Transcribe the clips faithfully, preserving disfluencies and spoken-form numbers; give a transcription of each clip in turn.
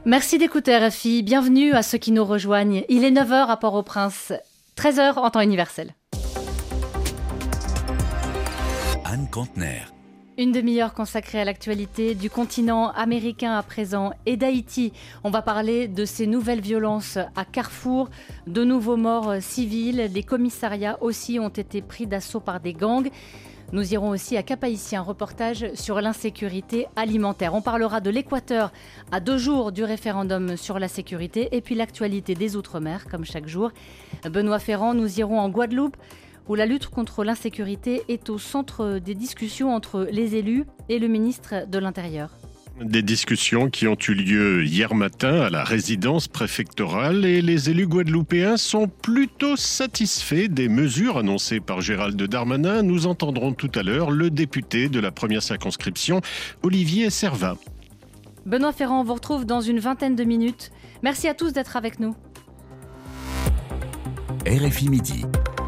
Merci d'écouter R F I. Bienvenue à ceux qui nous rejoignent. Il est neuf heures à Port-au-Prince, treize heures en temps universel. Anne Contener. Une demi-heure consacrée à l'actualité du continent américain à présent et d'Haïti. On va parler de ces nouvelles violences à Carrefour, de nouveaux morts civils. Les commissariats aussi ont été pris d'assaut par des gangs. Nous irons aussi à Cap-Haïtien, un reportage sur l'insécurité alimentaire. On parlera de l'Équateur à deux jours du référendum sur la sécurité et puis l'actualité des Outre-mer, comme chaque jour. Benoît Ferrand, nous irons en Guadeloupe où la lutte contre l'insécurité est au centre des discussions entre les élus et le ministre de l'Intérieur. Des discussions qui ont eu lieu hier matin à la résidence préfectorale et les élus guadeloupéens sont plutôt satisfaits des mesures annoncées par Gérald Darmanin. Nous entendrons tout à l'heure le député de la première circonscription, Olivier Servat. Benoît Ferrand, on vous retrouve dans une vingtaine de minutes. Merci à tous d'être avec nous. R F I Midi.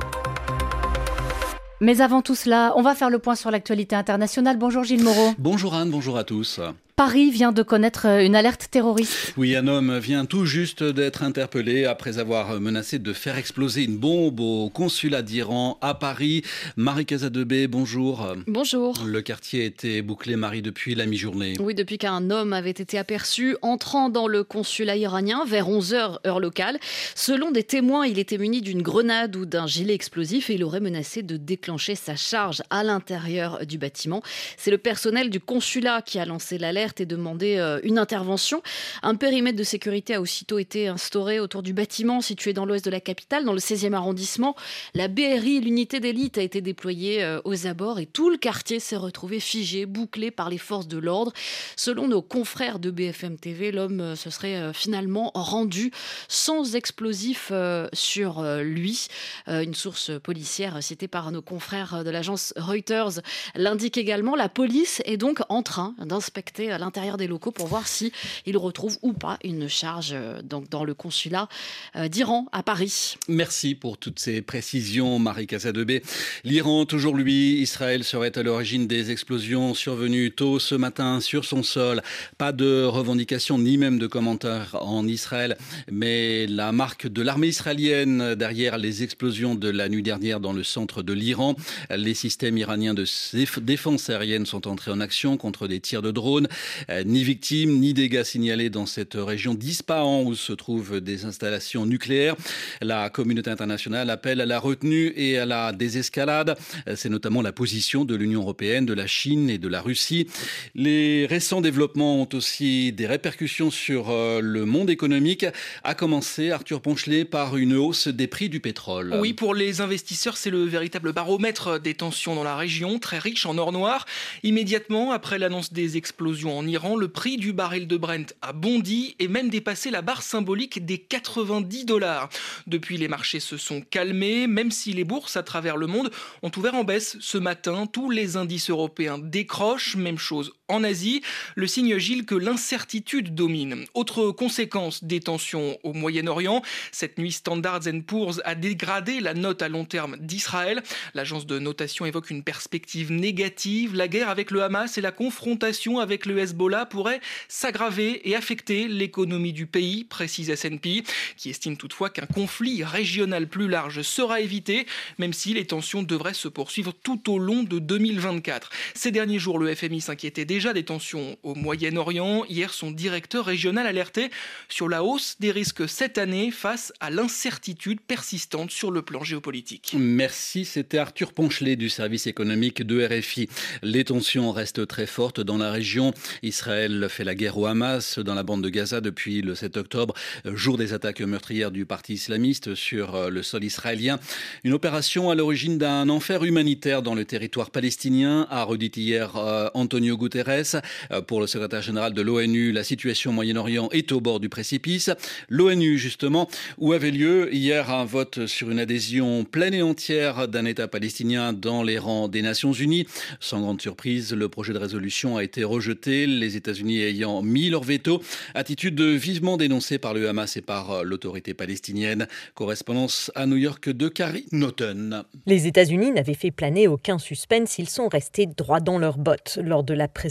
Mais avant tout cela, on va faire le point sur l'actualité internationale. Bonjour Gilles Moreau. Bonjour Anne, bonjour à tous. Paris vient de connaître une alerte terroriste. Oui, un homme vient tout juste d'être interpellé après avoir menacé de faire exploser une bombe au consulat d'Iran à Paris. Marie Casadebé, bonjour. Bonjour. Le quartier était bouclé, Marie, depuis la mi-journée. Oui, depuis qu'un homme avait été aperçu entrant dans le consulat iranien vers onze heures, heure locale. Selon des témoins, il était muni d'une grenade ou d'un gilet explosif et il aurait menacé de déclencher sa charge à l'intérieur du bâtiment. C'est le personnel du consulat qui a lancé l'alerte et demandé une intervention. Un périmètre de sécurité a aussitôt été instauré autour du bâtiment situé dans l'ouest de la capitale, dans le seizième arrondissement. La B R I, l'unité d'élite, a été déployée aux abords et tout le quartier s'est retrouvé figé, bouclé par les forces de l'ordre. Selon nos confrères de B F M T V, l'homme se serait finalement rendu sans explosif sur lui. Une source policière citée par nos confrères de l'agence Reuters l'indique également. La police est donc en train d'inspecter à l'intérieur des locaux pour voir si il retrouve ou pas une charge donc dans le consulat d'Iran à Paris. Merci pour toutes ces précisions, Marie Casadebé. L'Iran, toujours lui, Israël serait à l'origine des explosions survenues tôt ce matin sur son sol. Pas de revendication ni même de commentaires en Israël, mais la marque de l'armée israélienne derrière les explosions de la nuit dernière dans le centre de l'Iran. Les systèmes iraniens de défense aérienne sont entrés en action contre des tirs de drones. Ni victimes, ni dégâts signalés dans cette région d'Ispahan où se trouvent des installations nucléaires. La communauté internationale appelle à la retenue et à la désescalade. C'est notamment la position de l'Union européenne, de la Chine et de la Russie. Les récents développements ont aussi des répercussions sur le monde économique. A commencer, Arthur Ponchelet, par une hausse des prix du pétrole. Oui, pour les investisseurs, c'est le véritable baromètre des tensions dans la région, très riche en or noir. Immédiatement après l'annonce des explosions en Iran, le prix du baril de Brent a bondi et même dépassé la barre symbolique des quatre-vingt-dix dollars. Depuis, les marchés se sont calmés, même si les bourses à travers le monde ont ouvert en baisse ce matin. Tous les indices européens décrochent, même chose en Asie. Le signe, Gilles, que l'incertitude domine. Autre conséquence des tensions au Moyen-Orient, cette nuit Standard and Poor's a dégradé la note à long terme d'Israël. L'agence de notation évoque une perspective négative. La guerre avec le Hamas et la confrontation avec le Hezbollah pourraient s'aggraver et affecter l'économie du pays, précise S and P, qui estime toutefois qu'un conflit régional plus large sera évité, même si les tensions devraient se poursuivre tout au long de deux mille vingt-quatre. Ces derniers jours, le F M I s'inquiétait déjà des tensions au Moyen-Orient. Hier, son directeur régional alertait sur la hausse des risques cette année face à l'incertitude persistante sur le plan géopolitique. Merci, c'était Arthur Ponchelet du service économique de R F I. Les tensions restent très fortes dans la région. Israël fait la guerre au Hamas dans la bande de Gaza depuis le sept octobre, jour des attaques meurtrières du parti islamiste sur le sol israélien. Une opération à l'origine d'un enfer humanitaire dans le territoire palestinien, a redit hier euh, Antonio Guterres. Euh, pour le secrétaire général de l'ONU, la situation au Moyen-Orient est au bord du précipice. L'ONU, justement, où avait lieu hier un vote sur une adhésion pleine et entière d'un État palestinien dans les rangs des Nations Unies. Sans grande surprise, le projet de résolution a été rejeté, les États-Unis ayant mis leur veto. Attitude vivement dénoncée par le Hamas et par l'autorité palestinienne. Correspondance à New York de Carrie Naughton. Les États-Unis n'avaient fait planer aucun suspense, ils sont restés droits dans leurs bottes. Lors de la précédente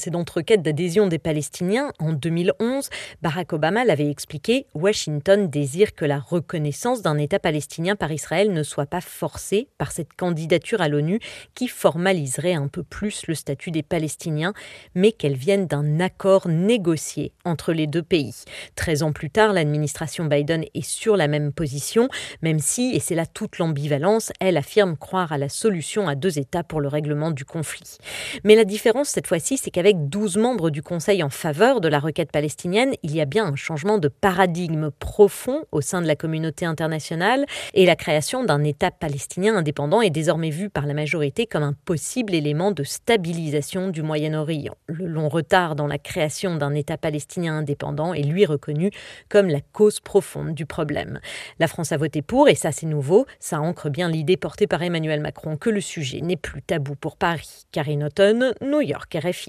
précédente requête d'adhésion des Palestiniens, en deux mille onze, Barack Obama l'avait expliqué, Washington désire que la reconnaissance d'un État palestinien par Israël ne soit pas forcée par cette candidature à l'ONU qui formaliserait un peu plus le statut des Palestiniens, mais qu'elle vienne d'un accord négocié entre les deux pays. Treize ans plus tard, l'administration Biden est sur la même position, même si, et c'est là toute l'ambivalence, elle affirme croire à la solution à deux États pour le règlement du conflit. Mais la différence cette fois-ci, c'est qu'avec douze membres du Conseil en faveur de la requête palestinienne, il y a bien un changement de paradigme profond au sein de la communauté internationale et la création d'un État palestinien indépendant est désormais vue par la majorité comme un possible élément de stabilisation du Moyen-Orient. Le long retard dans la création d'un État palestinien indépendant est lui reconnu comme la cause profonde du problème. La France a voté pour et ça c'est nouveau, ça ancre bien l'idée portée par Emmanuel Macron que le sujet n'est plus tabou pour Paris. Karine Auton, New York, R F I.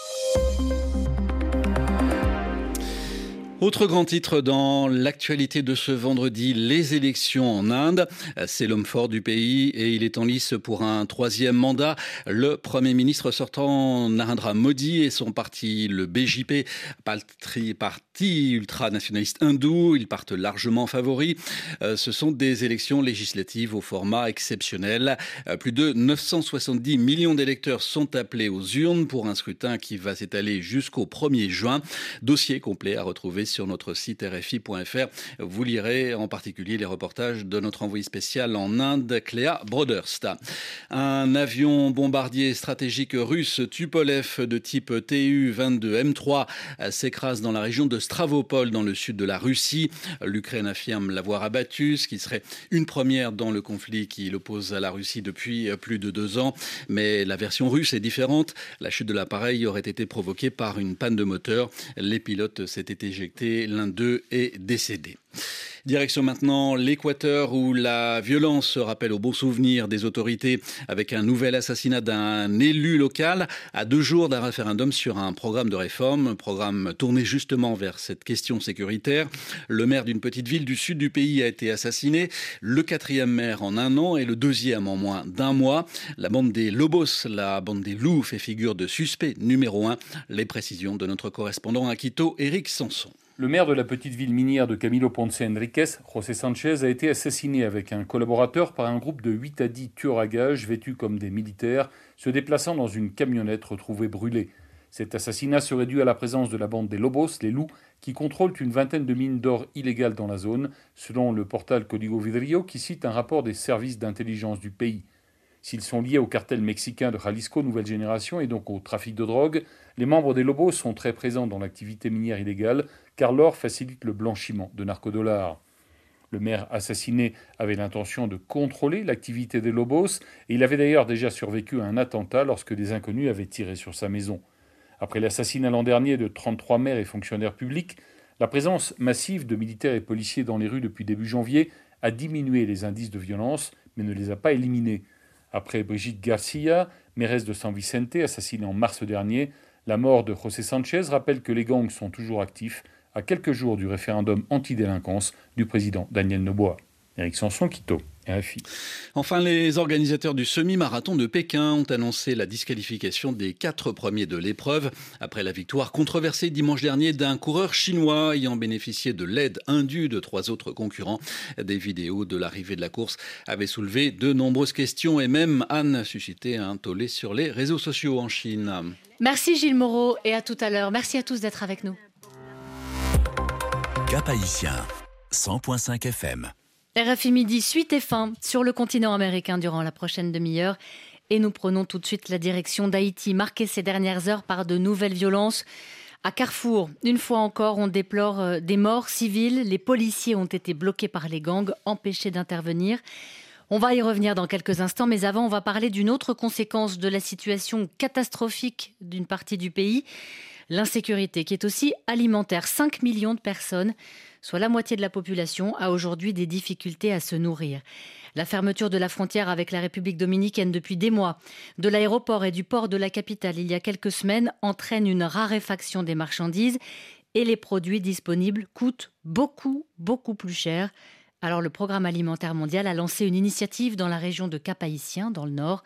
Autre grand titre dans l'actualité de ce vendredi, les élections en Inde. C'est l'homme fort du pays et il est en lice pour un troisième mandat. Le Premier ministre sortant Narendra Modi et son parti, le B J P, parti ultranationaliste hindou, ils partent largement favoris. Ce sont des élections législatives au format exceptionnel. Plus de neuf cent soixante-dix millions d'électeurs sont appelés aux urnes pour un scrutin qui va s'étaler jusqu'au premier juin. Dossier complet à retrouver sur notre site R F I point F R. Vous lirez en particulier les reportages de notre envoyé spécial en Inde, Cléa Broderst. Un avion bombardier stratégique russe Tupolev de type T U vingt-deux M trois s'écrase dans la région de Stavropol dans le sud de la Russie. L'Ukraine affirme l'avoir abattu, ce qui serait une première dans le conflit qui l'oppose à la Russie depuis plus de deux ans. Mais la version russe est différente. La chute de l'appareil aurait été provoquée par une panne de moteur. Les pilotes s'étaient éjectés. L'un d'eux est décédé. Direction maintenant l'Équateur où la violence se rappelle au bon souvenir des autorités avec un nouvel assassinat d'un élu local à deux jours d'un référendum sur un programme de réforme, un programme tourné justement vers cette question sécuritaire. Le maire d'une petite ville du sud du pays a été assassiné, le quatrième maire en un an et le deuxième en moins d'un mois. La bande des Lobos, la bande des loups fait figure de suspect numéro un. Les précisions de notre correspondant à Quito, Éric Sanson. Le maire de la petite ville minière de Camilo Ponce Enriquez, José Sanchez, a été assassiné avec un collaborateur par un groupe de huit à dix tueurs à gages vêtus comme des militaires, se déplaçant dans une camionnette retrouvée brûlée. Cet assassinat serait dû à la présence de la bande des Lobos, les loups, qui contrôlent une vingtaine de mines d'or illégales dans la zone, selon le portal Código Vidrio qui cite un rapport des services d'intelligence du pays. S'ils sont liés au cartel mexicain de Jalisco Nouvelle Génération et donc au trafic de drogue, les membres des Lobos sont très présents dans l'activité minière illégale car l'or facilite le blanchiment de narcodollars. Le maire assassiné avait l'intention de contrôler l'activité des Lobos et il avait d'ailleurs déjà survécu à un attentat lorsque des inconnus avaient tiré sur sa maison. Après l'assassinat l'an dernier de trente-trois maires et fonctionnaires publics, la présence massive de militaires et policiers dans les rues depuis début janvier a diminué les indices de violence mais ne les a pas éliminés. Après Brigitte Garcia, mairesse de San Vicente, assassinée en mars dernier, la mort de José Sanchez rappelle que les gangs sont toujours actifs à quelques jours du référendum anti-délinquance du président Daniel Noboa. Éric Sanson, Quito, R F I. Enfin, les organisateurs du semi-marathon de Pékin ont annoncé la disqualification des quatre premiers de l'épreuve après la victoire controversée dimanche dernier d'un coureur chinois ayant bénéficié de l'aide indue de trois autres concurrents. Des vidéos de l'arrivée de la course avaient soulevé de nombreuses questions et même Anne suscité un tollé sur les réseaux sociaux en Chine. Merci Gilles Moreau et à tout à l'heure. Merci à tous d'être avec nous. Cap Haïtien, cent point cinq F M. R F I Midi, suite et fin sur le continent américain durant la prochaine demi-heure. Et nous prenons tout de suite la direction d'Haïti, marquée ces dernières heures par de nouvelles violences. À Carrefour, une fois encore, on déplore des morts civiles. Les policiers ont été bloqués par les gangs, empêchés d'intervenir. On va y revenir dans quelques instants, mais avant, on va parler d'une autre conséquence de la situation catastrophique d'une partie du pays. L'insécurité, qui est aussi alimentaire. cinq millions de personnes, soit la moitié de la population, a aujourd'hui des difficultés à se nourrir. La fermeture de la frontière avec la République dominicaine depuis des mois, de l'aéroport et du port de la capitale il y a quelques semaines, entraîne une raréfaction des marchandises et les produits disponibles coûtent beaucoup, beaucoup plus cher. Alors le Programme alimentaire mondial a lancé une initiative dans la région de Cap-Haïtien, dans le Nord.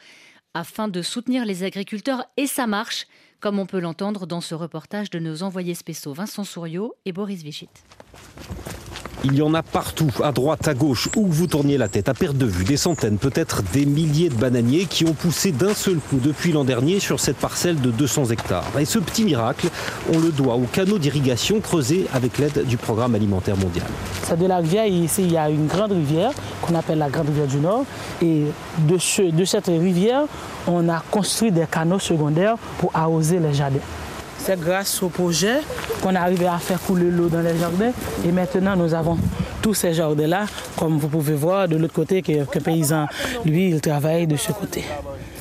afin de soutenir les agriculteurs et ça marche, comme on peut l'entendre dans ce reportage de nos envoyés spéciaux Vincent Souriau et Boris Vichit. Il y en a partout, à droite, à gauche, où vous tourniez la tête, à perte de vue, des centaines, peut-être des milliers de bananiers qui ont poussé d'un seul coup depuis l'an dernier sur cette parcelle de deux cents hectares. Et ce petit miracle, on le doit aux canaux d'irrigation creusés avec l'aide du Programme alimentaire mondial. C'est de la rivière, et ici il y a une grande rivière qu'on appelle la Grande Rivière du Nord. Et de, ce, de cette rivière, on a construit des canaux secondaires pour arroser les jardins. C'est grâce au projet qu'on est arrivé à faire couler l'eau dans les jardins. Et maintenant, nous avons tous ces jardins-là, comme vous pouvez voir de l'autre côté, que, que paysan, lui, il travaille de ce côté. D'accord ?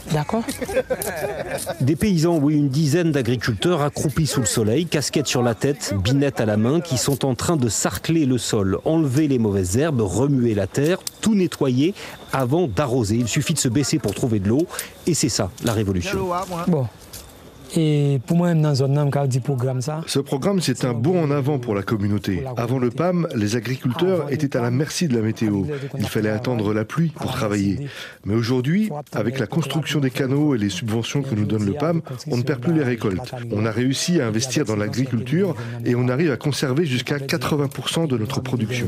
Des paysans, oui, une dizaine d'agriculteurs accroupis sous le soleil, casquettes sur la tête, binettes à la main, qui sont en train de sarcler le sol, enlever les mauvaises herbes, remuer la terre, tout nettoyer avant d'arroser. Il suffit de se baisser pour trouver de l'eau, et c'est ça, la révolution. Bon. Et pour moi, dans ce programme, ça. Ce programme, c'est un bond en avant pour la communauté. Avant le P A M, les agriculteurs étaient à la merci de la météo. Il fallait attendre la pluie pour travailler. Mais aujourd'hui, avec la construction des canaux et les subventions que nous donne le P A M, on ne perd plus les récoltes. On a réussi à investir dans l'agriculture et on arrive à conserver jusqu'à quatre-vingts pour cent de notre production.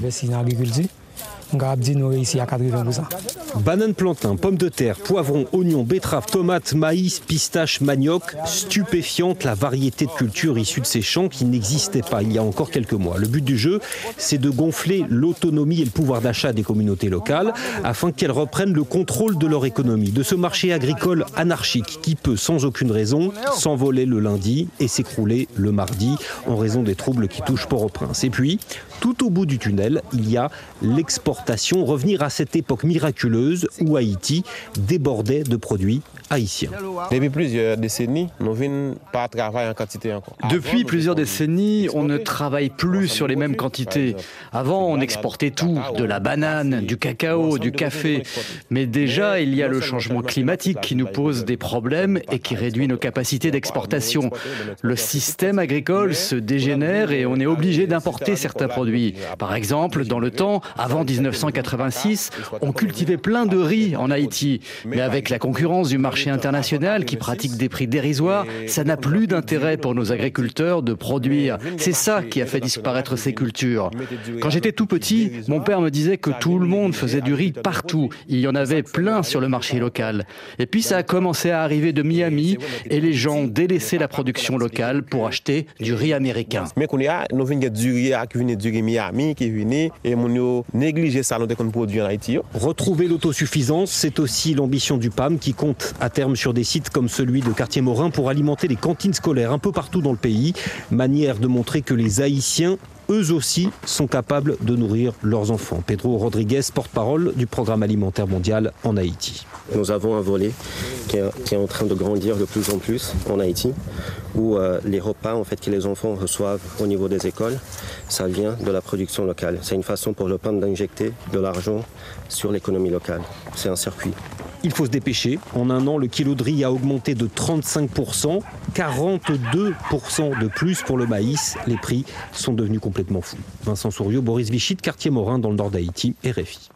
Bananes, plantains, pommes de terre, poivrons, oignons, betteraves, tomates, maïs, pistaches, manioc, stupéfiante la variété de cultures issues de ces champs qui n'existaient pas il y a encore quelques mois. Le but du jeu, c'est de gonfler l'autonomie et le pouvoir d'achat des communautés locales afin qu'elles reprennent le contrôle de leur économie, de ce marché agricole anarchique qui peut, sans aucune raison, s'envoler le lundi et s'écrouler le mardi en raison des troubles qui touchent Port-au-Prince. Et puis, tout au bout du tunnel, il y a l'exportation, revenir à cette époque miraculeuse où Haïti débordait de produits haïtiens. Depuis plusieurs décennies, nous ne pas travailler en quantité encore. Depuis plusieurs décennies, on ne travaille plus sur les mêmes quantités. Avant, on exportait tout, de la banane, du cacao, du café. Mais déjà, il y a le changement climatique qui nous pose des problèmes et qui réduit nos capacités d'exportation. Le système agricole se dégénère et on est obligé d'importer certains produits. Par exemple, dans le temps, avant dix-neuf cent quatre-vingt-six, on cultivait plein de riz en Haïti. Mais avec la concurrence du marché international qui pratique des prix dérisoires, ça n'a plus d'intérêt pour nos agriculteurs de produire. C'est ça qui a fait disparaître ces cultures. Quand j'étais tout petit, mon père me disait que tout le monde faisait du riz partout. Il y en avait plein sur le marché local. Et puis ça a commencé à arriver de Miami et les gens ont délaissé la production locale pour acheter du riz américain. Mais qu'on y a, nous venons du riz qui vient du riz Miami, qui vient et nous négliger ça, nous qu'on produit en Haïti. Retrouver l'autosuffisance, c'est aussi l'ambition du P A M qui compte à terme sur des sites comme celui de Quartier-Morin pour alimenter les cantines scolaires un peu partout dans le pays. Manière de montrer que les Haïtiens, eux aussi, sont capables de nourrir leurs enfants. Pedro Rodriguez, porte-parole du Programme alimentaire mondial en Haïti. Nous avons un volet qui est, qui est en train de grandir de plus en plus en Haïti, où euh, les repas en fait, que les enfants reçoivent au niveau des écoles, ça vient de la production locale. C'est une façon pour le P A M d'injecter de l'argent sur l'économie locale. C'est un circuit. Il faut se dépêcher. En un an, le kilo de riz a augmenté de trente-cinq pour cent, quarante-deux pour cent de plus pour le maïs. Les prix sont devenus complètement fous. Vincent Souriau, Boris Vichit, Quartier-Morin dans le nord d'Haïti, R F I.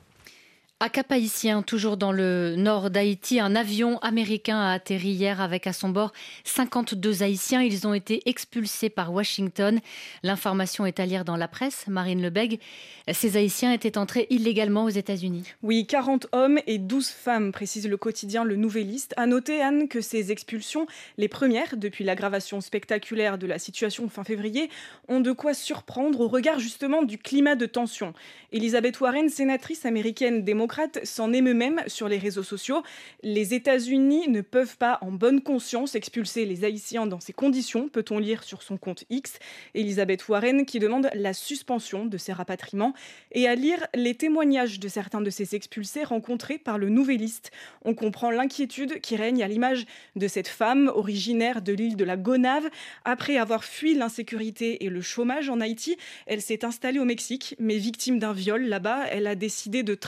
À Cap-Haïtien, toujours dans le nord d'Haïti, un avion américain a atterri hier avec à son bord cinquante-deux Haïtiens. Ils ont été expulsés par Washington. L'information est à lire dans la presse. Marine Lebègue, ces Haïtiens étaient entrés illégalement aux États-Unis. Oui, quarante hommes et douze femmes, précise le quotidien Le Nouvelliste. À noter, Anne, que ces expulsions, les premières depuis l'aggravation spectaculaire de la situation fin février, ont de quoi surprendre au regard justement du climat de tension. Elisabeth Warren, sénatrice américaine démocrate, s'en émeut même sur les réseaux sociaux. Les États-Unis ne peuvent pas, en bonne conscience, expulser les Haïtiens dans ces conditions, peut-on lire sur son compte X. Elisabeth Warren qui demande la suspension de ces rapatriements et à lire les témoignages de certains de ces expulsés rencontrés par le Nouvelliste. On comprend l'inquiétude qui règne à l'image de cette femme originaire de l'île de la Gonâve. Après avoir fui l'insécurité et le chômage en Haïti, elle s'est installée au Mexique, mais victime d'un viol là-bas, elle a décidé de traverser la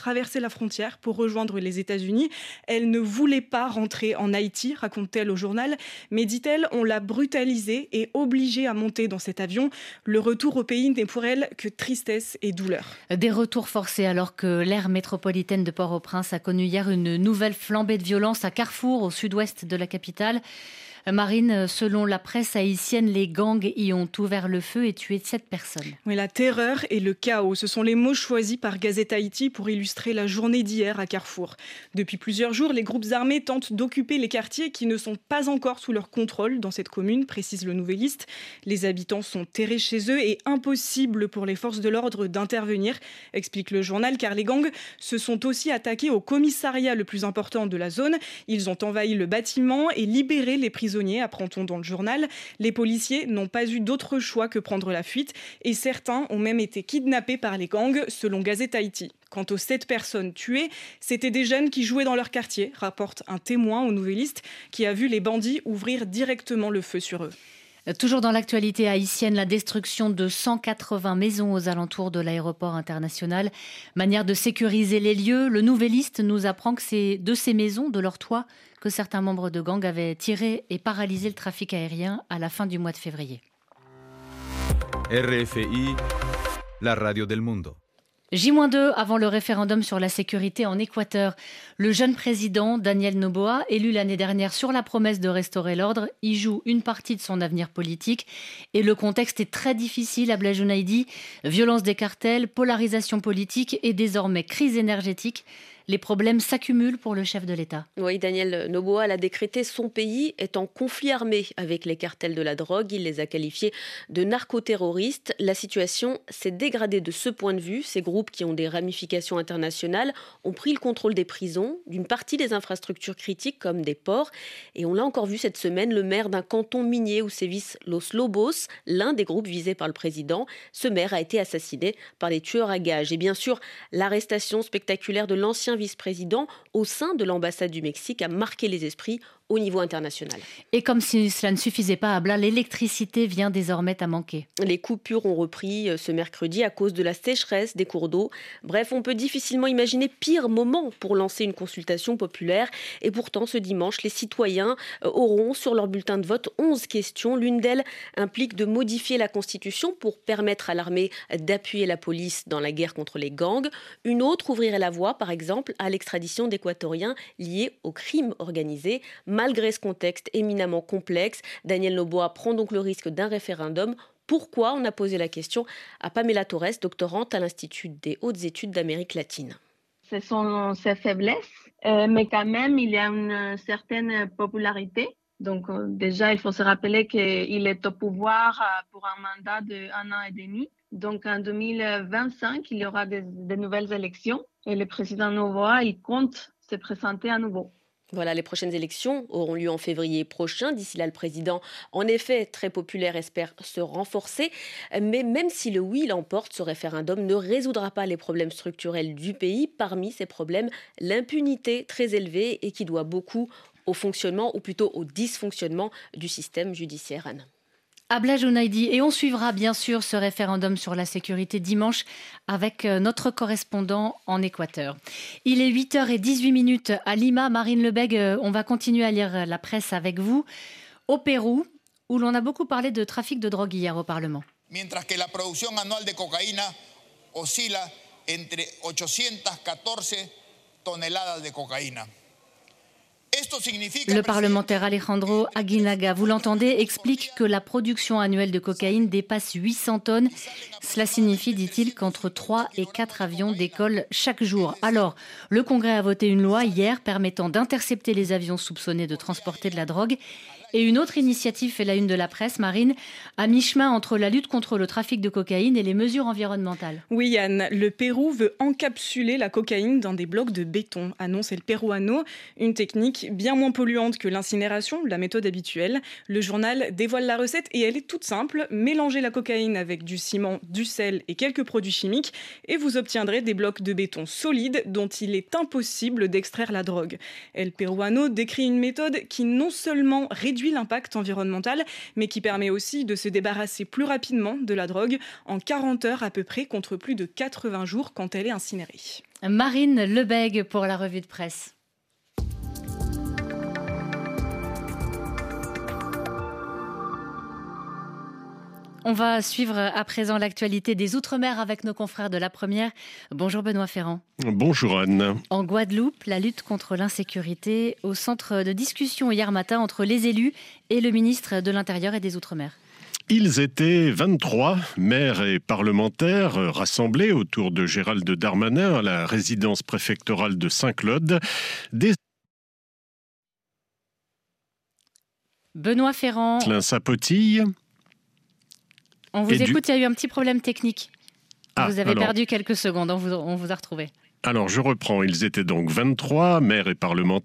la frontière pour rejoindre les États-Unis. Elle ne voulait pas rentrer en Haïti, raconte-t-elle au journal. Mais dit-elle, on l'a brutalisée et obligée à monter dans cet avion. Le retour au pays n'est pour elle que tristesse et douleur. Des retours forcés alors que l'aire métropolitaine de Port-au-Prince a connu hier une nouvelle flambée de violence à Carrefour, au sud-ouest de la capitale. Marine, selon la presse haïtienne, les gangs y ont ouvert le feu et tué sept personnes. Oui, la terreur et le chaos, ce sont les mots choisis par Gazette Haïti pour illustrer la journée d'hier à Carrefour. Depuis plusieurs jours, les groupes armés tentent d'occuper les quartiers qui ne sont pas encore sous leur contrôle dans cette commune, précise le Nouvelliste. Les habitants sont terrés chez eux et impossible pour les forces de l'ordre d'intervenir, explique le journal, car les gangs se sont aussi attaqués au commissariat le plus important de la zone. Ils ont envahi le bâtiment et libéré les prisonniers, apprend-on dans le journal. Les policiers n'ont pas eu d'autre choix que prendre la fuite et certains ont même été kidnappés par les gangs, selon Gazette Haïti. Quant aux sept personnes tuées, c'était des jeunes qui jouaient dans leur quartier, rapporte un témoin au Nouvelliste qui a vu les bandits ouvrir directement le feu sur eux. Toujours dans l'actualité haïtienne, la destruction de cent quatre-vingts maisons aux alentours de l'aéroport international. Manière de sécuriser les lieux, le Nouvelliste nous apprend que c'est de ces maisons, de leur toit, que certains membres de gangs avaient tiré et paralysé le trafic aérien à la fin du mois de février. R F I, la radio del mundo. J deux avant le référendum sur la sécurité en Équateur. Le jeune président Daniel Noboa, élu l'année dernière sur la promesse de restaurer l'ordre, y joue une partie de son avenir politique. Et le contexte est très difficile à Blajonaïdi. Violence des cartels, polarisation politique et désormais crise énergétique. Les problèmes s'accumulent pour le chef de l'État. Oui, Daniel Noboa l'a décrété, son pays est en conflit armé avec les cartels de la drogue. Il les a qualifiés de narcoterroristes. La situation s'est dégradée de ce point de vue. Ces groupes qui ont des ramifications internationales ont pris le contrôle des prisons, d'une partie des infrastructures critiques comme des ports. Et on l'a encore vu cette semaine, le maire d'un canton minier où sévissent Los Lobos, l'un des groupes visés par le président. Ce maire a été assassiné par des tueurs à gages. Et bien sûr, l'arrestation spectaculaire de l'ancien vice-président au sein de l'ambassade du Mexique a marqué les esprits au niveau international. Et comme si cela ne suffisait pas à Bla, l'électricité vient désormais à manquer. Les coupures ont repris ce mercredi à cause de la sécheresse des cours d'eau. Bref, on peut difficilement imaginer pire moment pour lancer une consultation populaire. Et pourtant, ce dimanche, les citoyens auront sur leur bulletin de vote onze questions. L'une d'elles implique de modifier la Constitution pour permettre à l'armée d'appuyer la police dans la guerre contre les gangs. Une autre ouvrirait la voie, par exemple, à l'extradition d'Équatoriens liés au crime organisé. Malgré ce contexte éminemment complexe, Daniel Noboa prend donc le risque d'un référendum. Pourquoi ? On a posé la question à Pamela Torres, doctorante à l'Institut des hautes études d'Amérique latine. Ce sont ses faiblesses, euh, mais quand même, il y a une certaine popularité. Donc euh, déjà, il faut se rappeler qu'il est au pouvoir euh, pour un mandat d'un an et demi. Donc en deux mille vingt-cinq, il y aura des, des nouvelles élections et le président Noboa, il compte se présenter à nouveau. Voilà, les prochaines élections auront lieu en février prochain. D'ici là, le président, en effet, très populaire, espère se renforcer. Mais même si le oui l'emporte, ce référendum ne résoudra pas les problèmes structurels du pays. Parmi ces problèmes, l'impunité très élevée et qui doit beaucoup au fonctionnement, ou plutôt au dysfonctionnement du système judiciaire. Anne. À Blajonaïdi. Et on suivra bien sûr ce référendum sur la sécurité dimanche avec notre correspondant en Équateur. Il est huit heures dix-huit à Lima. Marine Lebègue, on va continuer à lire la presse avec vous. Au Pérou, où l'on a beaucoup parlé de trafic de drogue hier au Parlement. Mientras que la producción anual de cocaína oscila entre ochocientas catorce toneladas de cocaína. Le parlementaire Alejandro Aguinaga, vous l'entendez, explique que la production annuelle de cocaïne dépasse huit cents tonnes. Cela signifie, dit-il, qu'entre trois et quatre avions décollent chaque jour. Alors, le Congrès a voté une loi hier permettant d'intercepter les avions soupçonnés de transporter de la drogue. Et une autre initiative fait la une de la presse, Marine, à mi-chemin entre la lutte contre le trafic de cocaïne et les mesures environnementales. Oui, Yann, le Pérou veut encapsuler la cocaïne dans des blocs de béton, annonce El Peruano, une technique bien moins polluante que l'incinération, la méthode habituelle. Le journal dévoile la recette et elle est toute simple. Mélangez la cocaïne avec du ciment, du sel et quelques produits chimiques et vous obtiendrez des blocs de béton solides dont il est impossible d'extraire la drogue. El Peruano décrit une méthode qui non seulement réduit réduit l'impact environnemental, mais qui permet aussi de se débarrasser plus rapidement de la drogue en quarante heures à peu près, contre plus de quatre-vingts jours quand elle est incinérée. Marine Lebègue pour la revue de presse. On va suivre à présent l'actualité des Outre-mer avec nos confrères de la Première. Bonjour Benoît Ferrand. Bonjour Anne. En Guadeloupe, la lutte contre l'insécurité au centre de discussion hier matin entre les élus et le ministre de l'Intérieur et des Outre-mer. Ils étaient vingt-trois, maires et parlementaires, rassemblés autour de Gérald Darmanin à la résidence préfectorale de Saint-Claude. Des... Benoît Ferrand. Ça potille. On vous et écoute, du... il y a eu un petit problème technique. Ah, vous avez alors... perdu quelques secondes, on vous, on vous a retrouvé. Alors je reprends, ils étaient donc vingt-trois, maires et parlementaires.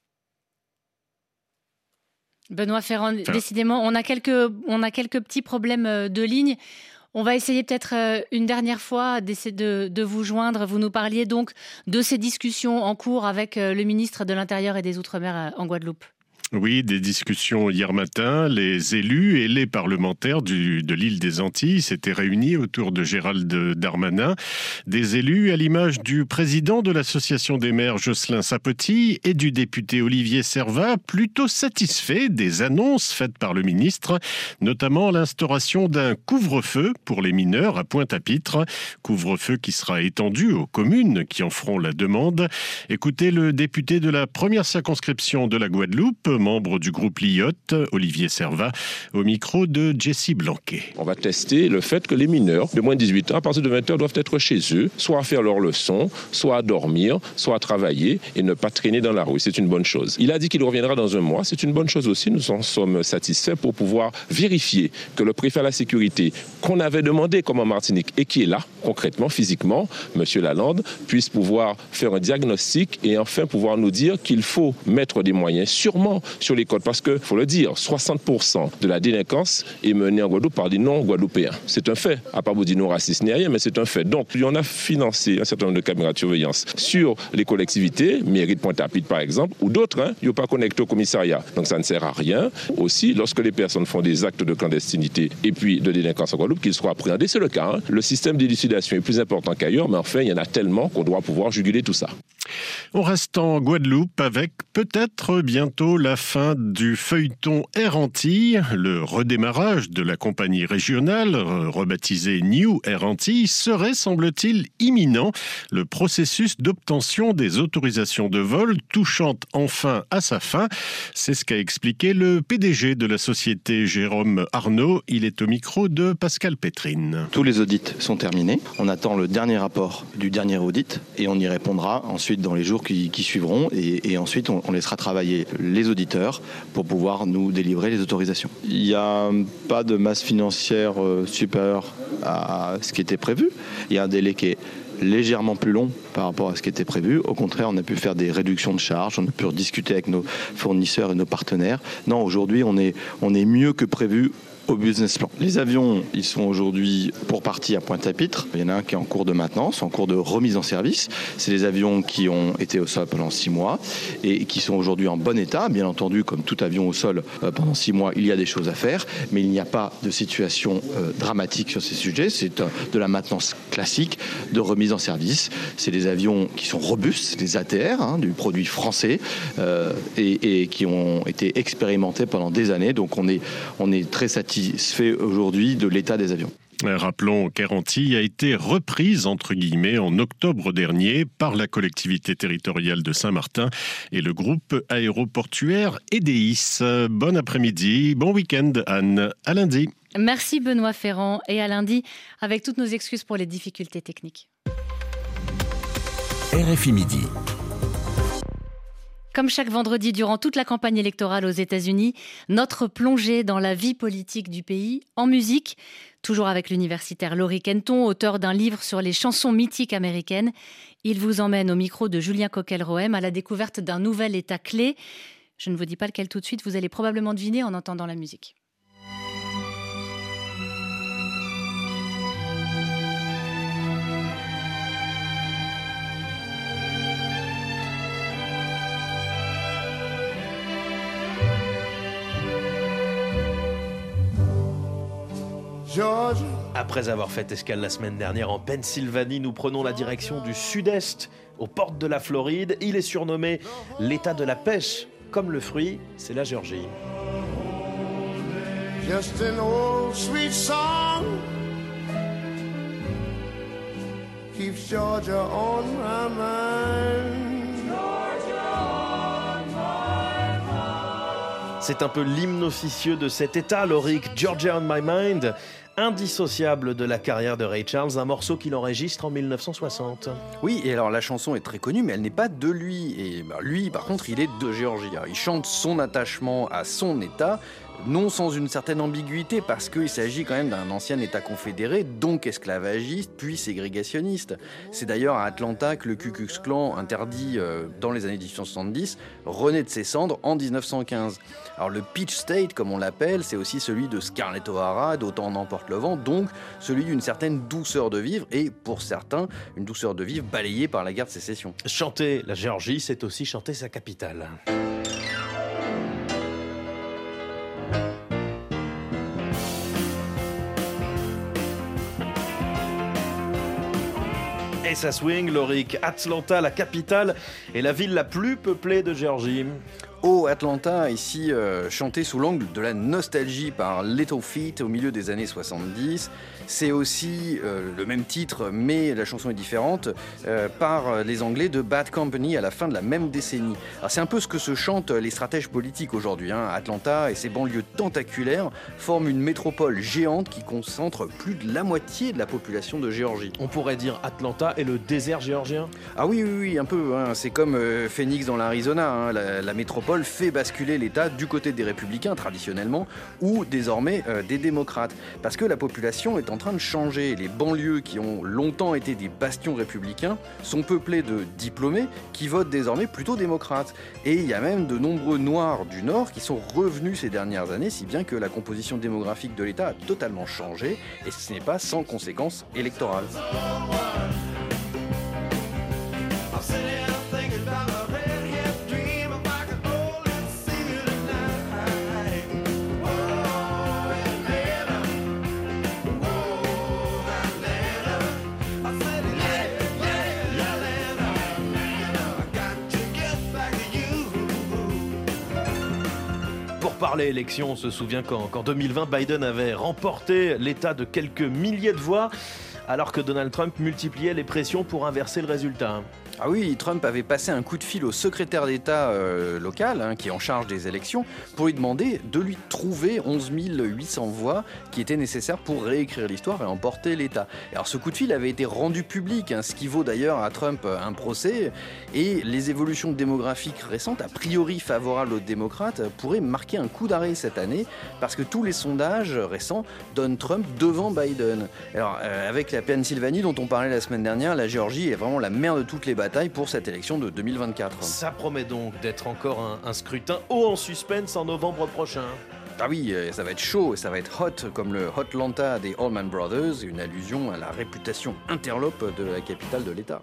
Benoît Ferrand, enfin... décidément, on a, quelques, on a quelques petits problèmes de ligne. On va essayer peut-être une dernière fois d'essayer de, de vous joindre. Vous nous parliez donc de ces discussions en cours avec le ministre de l'Intérieur et des Outre-mer en Guadeloupe. Oui, des discussions hier matin. Les élus et les parlementaires du, de l'île des Antilles s'étaient réunis autour de Gérald Darmanin. Des élus à l'image du président de l'association des maires Jocelyn Sapoti et du député Olivier Servat, plutôt satisfaits des annonces faites par le ministre, notamment l'instauration d'un couvre-feu pour les mineurs à Pointe-à-Pitre. Couvre-feu qui sera étendu aux communes qui en feront la demande. Écoutez le député de la première circonscription de la Guadeloupe, membre du groupe L I O T, Olivier Servat, au micro de Jessie Blanquet. On va tester le fait que les mineurs de moins de dix-huit ans, à partir de vingt heures, doivent être chez eux, soit à faire leurs leçons, soit à dormir, soit à travailler et ne pas traîner dans la rue. C'est une bonne chose. Il a dit qu'il reviendra dans un mois. C'est une bonne chose aussi. Nous en sommes satisfaits pour pouvoir vérifier que le préfet à la sécurité qu'on avait demandé comme en Martinique et qui est là, concrètement, physiquement, M. Lalande, puisse pouvoir faire un diagnostic et enfin pouvoir nous dire qu'il faut mettre des moyens sûrement sur les côtes, parce que, faut le dire, soixante pour cent de la délinquance est menée en Guadeloupe par des non-guadeloupéens. C'est un fait, à part vous dire non raciste ni rien, mais c'est un fait. Donc, on a financé un certain nombre de caméras de surveillance sur les collectivités, mairie de Pointe-à-Pitre par exemple, ou d'autres, hein, il n'y a pas connecté au commissariat. Donc, ça ne sert à rien. Aussi, lorsque les personnes font des actes de clandestinité et puis de délinquance en Guadeloupe, qu'ils soient appréhendés, c'est le cas. Hein. Le système d'élucidation est plus important qu'ailleurs, mais enfin, il y en a tellement qu'on doit pouvoir juguler tout ça. On reste en Guadeloupe avec peut-être bientôt la fin du feuilleton Air Antilles. Le redémarrage de la compagnie régionale, rebaptisée New Air Antilles, serait, semble-t-il, imminent. Le processus d'obtention des autorisations de vol touchant enfin à sa fin. C'est ce qu'a expliqué le P D G de la société, Jérôme Arnaud. Il est au micro de Pascal Pétrine. Tous les audits sont terminés. On attend le dernier rapport du dernier audit et on y répondra ensuite dans les jours qui, qui suivront et, et ensuite on, on laissera travailler les auditeurs pour pouvoir nous délivrer les autorisations. Il n'y a pas de masse financière supérieure à ce qui était prévu. Il y a un délai qui est légèrement plus long par rapport à ce qui était prévu. Au contraire, on a pu faire des réductions de charges, on a pu discuter avec nos fournisseurs et nos partenaires. Non, aujourd'hui, on est, on est mieux que prévu au business plan. Les avions, ils sont aujourd'hui pour partie à Pointe-à-Pitre. Il y en a un qui est en cours de maintenance, en cours de remise en service. C'est des avions qui ont été au sol pendant six mois et qui sont aujourd'hui en bon état. Bien entendu, comme tout avion au sol pendant six mois, il y a des choses à faire, mais il n'y a pas de situation euh, dramatique sur ces sujets. C'est euh, de la maintenance classique, de remise en service. C'est des avions qui sont robustes, des A T R, hein, du produit français, euh, et, et qui ont été expérimentés pendant des années. Donc on est, on est très satisfait satisfait aujourd'hui de l'état des avions. Rappelons qu'Air Antilles a été reprise, entre guillemets, en octobre dernier par la collectivité territoriale de Saint-Martin et le groupe aéroportuaire Edeis. Bon après-midi, bon week-end Anne, à lundi. Merci Benoît Ferrand et à lundi, avec toutes nos excuses pour les difficultés techniques. R F I Midi. Comme chaque vendredi durant toute la campagne électorale aux États-Unis, notre plongée dans la vie politique du pays en musique, toujours avec l'universitaire Laurie Kenton, auteur d'un livre sur les chansons mythiques américaines. Il vous emmène au micro de Julien Coquel-Rohem à la découverte d'un nouvel état clé. Je ne vous dis pas lequel tout de suite, vous allez probablement deviner en entendant la musique. Après avoir fait escale la semaine dernière en Pennsylvanie, nous prenons la direction du sud-est, aux portes de la Floride. Il est surnommé l'État de la pêche. Comme le fruit, c'est la Géorgie. Just an old sweet song keeps Georgia on my mind. Georgia on my mind. C'est un peu l'hymne officieux de cet État, Lorik, Georgia on my mind. Indissociable de la carrière de Ray Charles, un morceau qu'il enregistre en mille neuf cent soixante. Oui, et alors la chanson est très connue, mais elle n'est pas de lui. Et bah, lui, par contre, il est de Géorgie. Il chante son attachement à son État, non sans une certaine ambiguïté, parce qu'il s'agit quand même d'un ancien État confédéré, donc esclavagiste, puis ségrégationniste. C'est d'ailleurs à Atlanta que le Ku Klux Klan, interdit euh, dans les années dix-huit cent soixante-dix, renaît de ses cendres en dix-neuf cent quinze. Alors le Peach State, comme on l'appelle, c'est aussi celui de Scarlett O'Hara, d'Autant en emporte le vent, donc celui d'une certaine douceur de vivre, et pour certains, une douceur de vivre balayée par la guerre de sécession. Chanter la Géorgie, c'est aussi chanter sa capitale. Et ça swing, Lorik. Atlanta, la capitale, est la ville la plus peuplée de Géorgie. Oh, Atlanta, ici, euh, chanté sous l'angle de la nostalgie par Little Feat au milieu des années soixante-dix. C'est aussi euh, le même titre, mais la chanson est différente, euh, par les Anglais de Bad Company à la fin de la même décennie. Alors, c'est un peu ce que se chantent les stratèges politiques aujourd'hui. Hein. Atlanta et ses banlieues tentaculaires forment une métropole géante qui concentre plus de la moitié de la population de Géorgie. On pourrait dire Atlanta est le désert géorgien ? Ah oui, oui, oui, un peu. Hein. C'est comme euh, Phoenix dans l'Arizona. Hein. La, la métropole fait basculer l'État du côté des républicains traditionnellement ou désormais euh, des démocrates. Parce que la population est en train de changer. Les banlieues qui ont longtemps été des bastions républicains sont peuplées de diplômés qui votent désormais plutôt démocrates. Et il y a même de nombreux Noirs du Nord qui sont revenus ces dernières années, si bien que la composition démographique de l'État a totalement changé et ce n'est pas sans conséquences électorales. Parler élections, on se souvient qu'en, qu'en deux mille vingt, Biden avait remporté l'État de quelques milliers de voix, alors que Donald Trump multipliait les pressions pour inverser le résultat. Ah oui, Trump avait passé un coup de fil au secrétaire d'État euh, local, hein, qui est en charge des élections, pour lui demander de lui trouver onze mille huit cents voix qui étaient nécessaires pour réécrire l'histoire et emporter l'État. Alors ce coup de fil avait été rendu public, hein, ce qui vaut d'ailleurs à Trump un procès, et les évolutions démographiques récentes, a priori favorables aux démocrates, pourraient marquer un coup d'arrêt cette année, parce que tous les sondages récents donnent Trump devant Biden. Alors euh, avec la Pennsylvanie dont on parlait la semaine dernière, la Géorgie est vraiment la mère de toutes les bataille pour cette élection de deux mille vingt-quatre. Ça promet donc d'être encore un, un scrutin haut en suspense en novembre prochain. Ah oui, ça va être chaud et ça va être hot, comme le Hotlanta des Allman Brothers, une allusion à la réputation interlope de la capitale de l'État.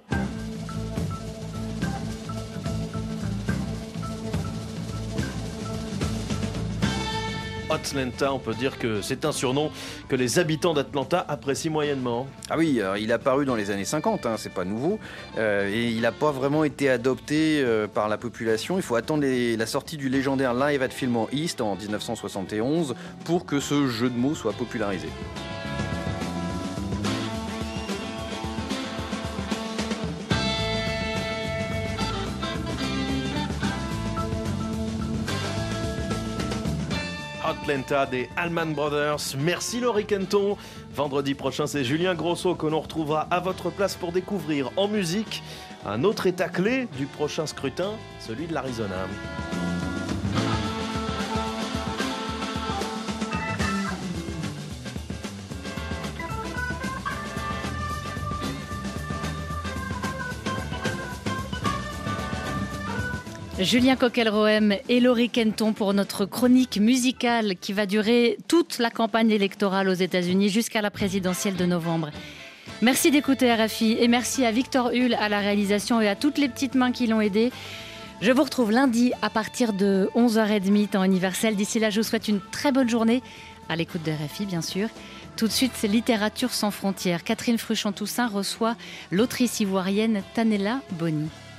Atlanta, on peut dire que c'est un surnom que les habitants d'Atlanta apprécient moyennement. Ah oui, alors il est apparu dans les années cinquante, hein, c'est pas nouveau, euh, et il n'a pas vraiment été adopté euh, par la population. Il faut attendre les, la sortie du légendaire Live at Fillmore East en dix-neuf cent soixante et onze pour que ce jeu de mots soit popularisé. Atlanta des Allman Brothers. Merci Laurie Kenton. Vendredi prochain, c'est Julien Grosso que l'on retrouvera à votre place pour découvrir en musique un autre état clé du prochain scrutin, celui de l'Arizona. Julien Coquel-Rohem et Laurie Kenton pour notre chronique musicale qui va durer toute la campagne électorale aux États-Unis jusqu'à la présidentielle de novembre. Merci d'écouter R F I et merci à Victor Hull à la réalisation et à toutes les petites mains qui l'ont aidé. Je vous retrouve lundi à partir de onze heures trente temps universel. D'ici là, je vous souhaite une très bonne journée à l'écoute de R F I, bien sûr. Tout de suite, c'est Littérature sans frontières. Catherine Fruchon-Toussaint reçoit l'autrice ivoirienne Tanella Boni.